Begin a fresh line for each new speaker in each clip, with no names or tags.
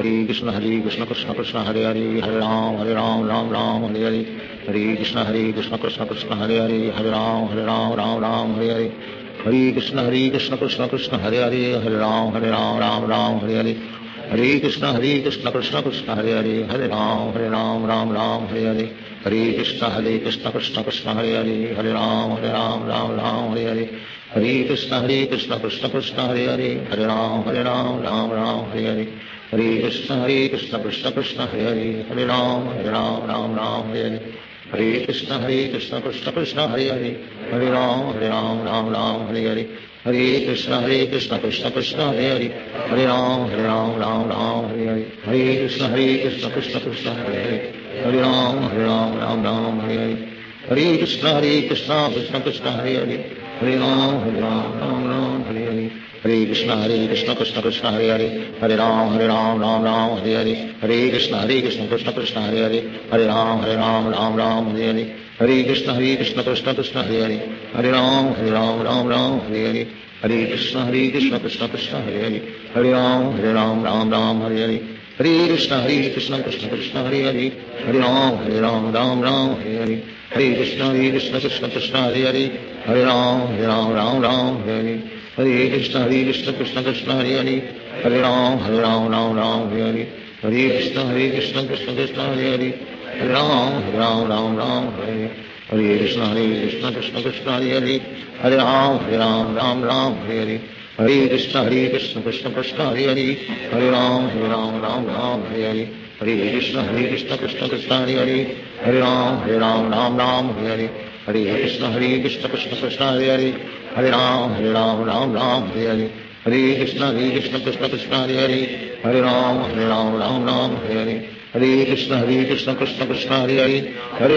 Hare Krishna Krishna Krishna Hare Hare, Hare Ram Ram Ram Hare Hare, Hare Krishna Krishna Krishna Hare Hare, Hare Ram Ram Ram Hare Hare, Hare Krishna Krishna Krishna Hare Hare, Hare Ram Ram Ram Hare Hare, Hare Krishna Krishna Krishna Hare Hare, Hare Ram Ram Hare Hare, Hare Krishna Krishna Krishna Hare Hare, Hare Ram Ram Hare Hare, Hare Krishna Krishna Krishna Hare Hare, Hare Ram Ram Hare Hare, Hare Krishna Krishna Krishna Hare Hare, Hare Ram Ram Hare Hare, Hare Krishna Krishna Krishna Hare Hare, Hare Ram Ram Hare Hare, Hare Krishna Krishna Krishna Hare Hare, Hare Ram Ram Hare Hare, Hare Krishna Krishna Krishna Hare Hare, Hare Ram Ram Hare Hare, Hare Krishna Krishna Krishna Hare Hare, Hare Ram Hare Hare, Hare Krishna Krishna Krishna Hare Hare, Hare Ram Ram Hare Hare, Hare Krishna Krishna Krishna Hare Hare, Hare Ram Ram Hare Hare, Hare Krishna Krishna Krishna Hare Hare, Hare Ram Ram Hare Hare, Hare Krishna Krishna Krishna Hare Hare, Hare Ram Ram Hare Hare, Hare Krishna Krishna Krishna Hare Hare, Hare Ram Ram Hare Hare, Hare Krishna Krishna Krishna Hare Hare, Hare Ram Ram Hare Hare, Hare Krishna Krishna Krishna Hare Hare, Hare Ram Hare Hare, Hare Krishna Krishna Krishna Hare Hare, Hare Ram Hare Hare, Hare Krishna Krishna Krishna Hare Hare, Hare Ram Hare Hare, Hare Krishna Krishna Krishna Hare Hare, Hare Ram Hare Hare, Hare Krishna Krishna Krishna Hare Hare, Hare Ram Hare Hare, Hare Krishna Krishna Krishna Hare Hare, Hare Ram Hare Hare, Hare Krishna Krishna Krishna Hare Hare, Hare Ram Hare Hare, Hare Krishna Krishna Krishna Hare Hare, Hare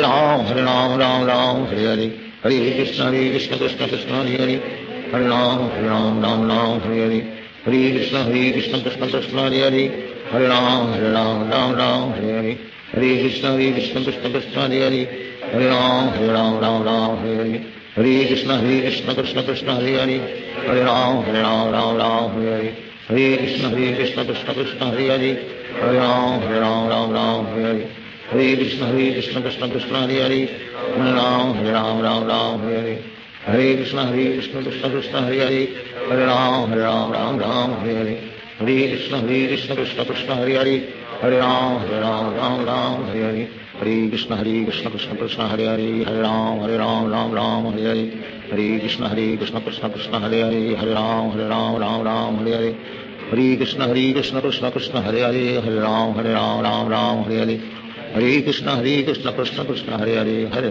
Ram Hare Hare, Hare Krishna Krishna Krishna Hare Hare, Hare Ram Hare Hare, Hare Krishna Krishna Krishna Hare Hare, Hare Ram Hare Hare, Hare Krishna Krishna Krishna Hare Hare, Hare Ram Hare Hare, Hare Krishna Krishna Krishna Hare Hare, Hare Ram Hare Hare, Hare Krishna Krishna Krishna Hare Hare, Hare Ram Hare Hare, Hare Krishna Krishna Krishna Hare Hare, Hare Ram Hare Hare, Hare Krishna Krishna Krishna Hare Hare, Hare Ram Hare Hare, Hare Krishna Krishna Krishna Hare Hare, Hare Ram Hare Hare, Hare Krishna Krishna Krishna Hare Hare, Hare Ram Hare Hare, Hare Krishna Krishna Krishna Hare Hare, Hare Ram Hare Hare, Hare Krishna Krishna Krishna Hare Hare, Hare Ram Hare Hare, Hare Krishna Krishna Krishna Hare Hare, Hare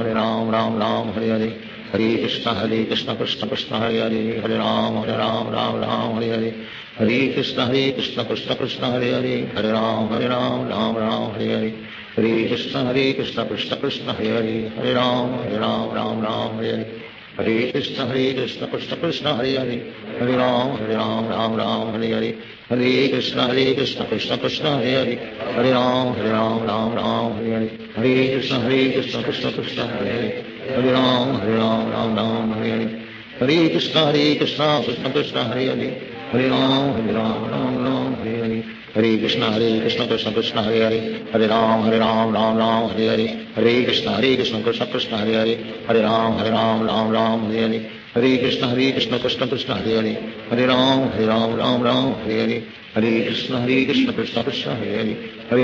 Ram Hare Hare, Hare Krishna Krishna Krishna Hare Hare, Hare Ram Hare Hare, Hare Krishna Krishna Krishna Hare Hare, Hare Ram Hare Hare, Hare Krishna Krishna Krishna Hare Hare, Hare Ram Hare Hare, Hare Krishna Krishna Krishna Hare Hare, Hare Ram Hare Hare, Hare Krishna Krishna Krishna Hare Hare, Hare Ram Hare Hare, Hare Krishna Krishna Krishna Hare Hare, Hare Ram Hare Hare, Hare Krishna Krishna Krishna Hare Hare, Hare Ram Hare Hare, Hare Krishna Krishna Krishna Hare Hare, Hare Ram Hare Hare, Hare Krishna Krishna Krishna Hare Hare, Hare Ram Hare Hare, Hare Krishna Krishna Krishna Hare Hare, Hare Ram Hare Hare, Hare Krishna Krishna Krishna Hare Hare, Hare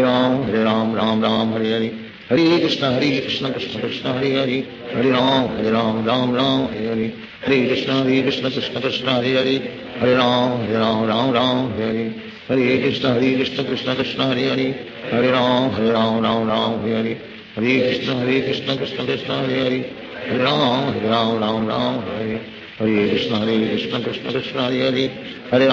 Ram Hare Hare, Hare Krishna Krishna Krishna Hare Hare, Hare Ram Hare Hare, Hare Krishna Krishna Krishna Hare Hare, Hare Ram Hare Hare, Hare Krishna Krishna Krishna Hare Hare, Hare Ram Hare Hare, Hare Krishna Krishna Krishna Hare Hare, Hare Ram Hare Hare, Hare Krishna Krishna Krishna Hare Hare, Hare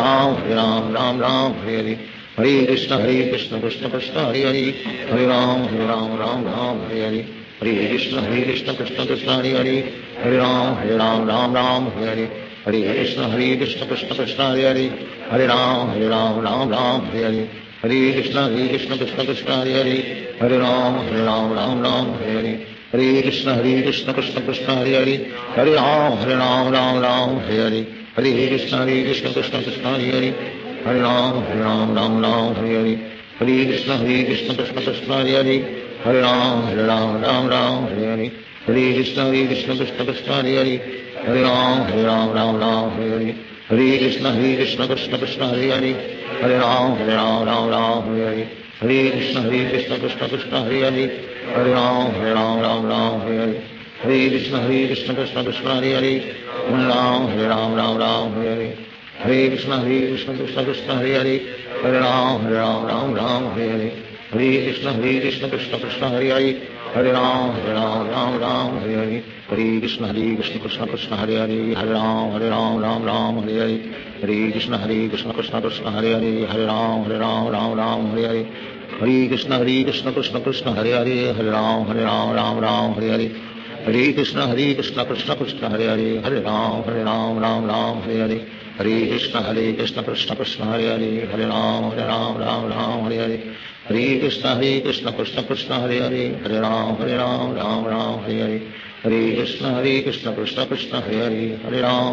Ram Hare Hare, Hare Krishna Krishna Krishna Hare Hare, Hare Ram Hare Hare, Hare Krishna Krishna Krishna Hare Hare, Hare Ram Hare Hare, Hare Krishna Krishna Krishna Hare Hare, Hare Ram Hare Hare, Hare Krishna Krishna Krishna Hare Hare, Hare Ram Hare Hare, Hare Krishna Krishna Krishna Hare Hare, Hare Ram Hare Hare, Hare Krishna Krishna Krishna Hare Hare, Hare Ram Ram Ram Hare Hare Hare Krishna Krishna Krishna Hare Hare Hare Ram Ram Hare Hare Hare Krishna Krishna Krishna Hare Hare Hare Ram Ram Hare Hare Hare Krishna Krishna Krishna Hare Hare Hare Ram Ram Hare Hare Hare Krishna Krishna Krishna Hare Hare Hare Ram Ram Hare Hare Hare Krishna Krishna Krishna Hare Hare Hare Ram Ram Hare Hare Hare Krishna Krishna Krishna Hare Hare Hare Ram Ram Hare Hare Hare Krishna Krishna Krishna Hare Hare Hare Ram Ram Hare Hare Hare Krishna Krishna Krishna Hare Hare Hare Ram Ram Hare Hare Hare Krishna Krishna Krishna Hare Hare Hare Ram Ram Hare Hare Hare Krishna Krishna Krishna Hare Hare Hare Ram Ram Hare Hare Hare Krishna Krishna Krishna Hare Hare Hare Ram Ram Hare Hare Hare Krishna Krishna Krishna Hare Hare Hare Ram Ram Hare Hare Hare Krishna Krishna Krishna Hare Hare Hare Ram Ram Hare Hare Hare Krishna Krishna Krishna Hare Hare Hare Ram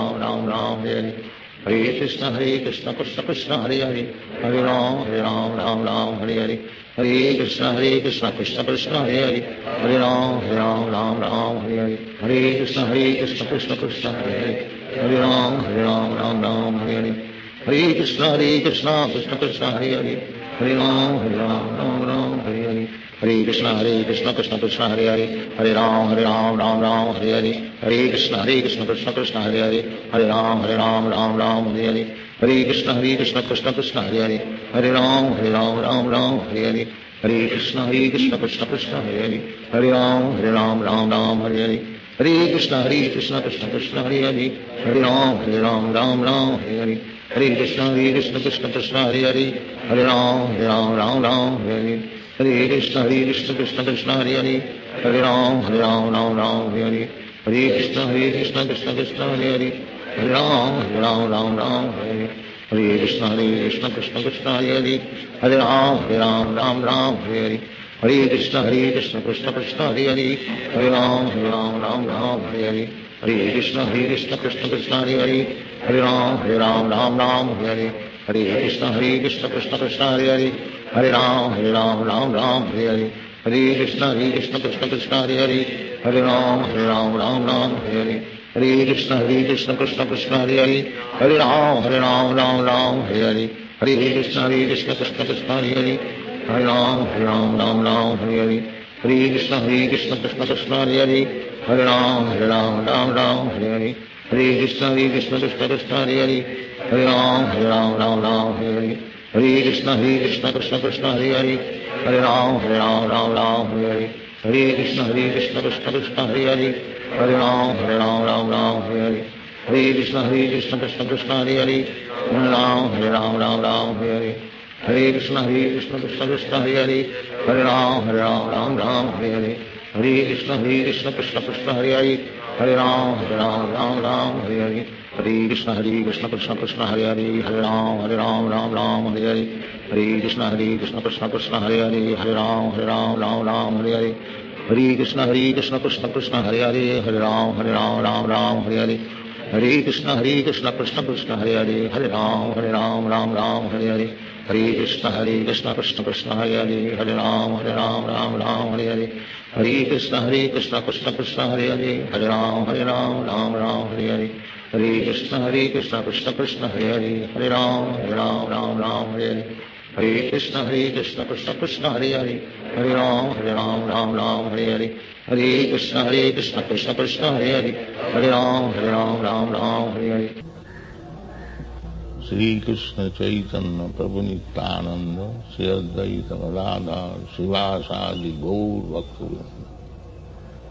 Ram Hare Hare Hare Krishna Krishna Krishna Hare Hare Hare Ram Ram Hare Hare Hare Krishna Krishna Krishna Hare Hare Hare Ram Ram Hare Hare Hare Krishna Krishna Krishna Hare Hare Hare Ram Ram Hare Hare Hare Krishna Krishna Krishna Hare Hare Hare Ram Ram Hare Hare Hare Krishna Krishna Krishna Hare Hare Hare Ram Ram Hare Hare Hare Krishna Krishna Krishna Hare Hare Hare Ram Ram Hare Hare Hare Krishna Krishna Krishna Hare Hare Hare Ram Ram Hare Hare Hare Krishna Krishna Krishna Hare Hare Hare Ram Ram Hare Hare Hare Krishna Krishna Krishna Hare Hare Hare Ram Ram Hare Hare Hare Krishna Krishna Krishna Hare Hare Hare Ram Ram Hare Hare Hare Krishna Krishna Krishna Hare Hare Hare Ram Ram Hare Hare Hare Krishna Krishna Krishna Hare Hare Hare Ram Ram Hare Hare Hare Krishna Krishna Krishna Hare Hare Hare Ram Ram Hare Hare Hare Krishna Krishna Krishna Hare Hare Hare Ram Ram Hare Hare Hare Krishna Krishna Krishna Hare Hare Hare Ram Ram Hare Hare Hare Krishna Krishna Krishna Hare Hare Hare Ram Ram Hare Hare Hare Krishna Krishna Krishna Hare Hare Hare Ram Ram Hare Hare Hare Krishna Krishna Krishna Hare Hare Hare Ram Ram Hare Hare Hare Krishna Krishna Krishna Hare Hare Hare Ram Ram Hare Hare Hare Krishna Krishna Krishna Hare Hare Hare Ram Ram Hare Hare Hare Krishna Krishna Krishna Hare Hare Hare Ram Ram Hare Hare Hare Krishna Krishna Krishna Hare Hare Hare Ram Ram Hare Hare Hare Krishna Krishna Krishna Hare Hare Hare Ram Ram Hare Hare Hare Krishna Krishna Krishna Hare Hare Hare Ram Ram Hare Hare Hare Krishna Krishna Krishna Hare Hare Hare Ram Ram Hare Hare Hare Krishna Krishna Krishna Hare Hare Hare Ram Ram Hare Hare Hare Krishna Krishna Krishna Hare Hare Hare Ram Ram Hare Hare Hare Krishna Krishna Krishna Hare Hare Hare Ram Ram Hare Hare Hare Krishna Krishna Krishna Hare Hare Hare Ram Ram Hare Hare Hare Krishna Krishna Krishna Hare Hare Hare Ram Ram Hare Hare Hare Krishna Krishna Krishna Hare Hare Hare Ram Ram Hare Hare Hare Krishna Krishna Krishna Hare Hare Hare Ram Ram Hare Hare Hare Krishna Krishna Krishna Hare Hare Hare Ram Ram Hare Hare Hare Krishna Krishna Krishna Hare Hare Hare Ram Ram Hare Hare Hare Krishna Krishna Krishna Hare Hare Hare Ram Hare Hare Shri Krishna Chaitanya Prabhu Nityananda Shri Advaita Radha Srivasadi Gaur Bhakta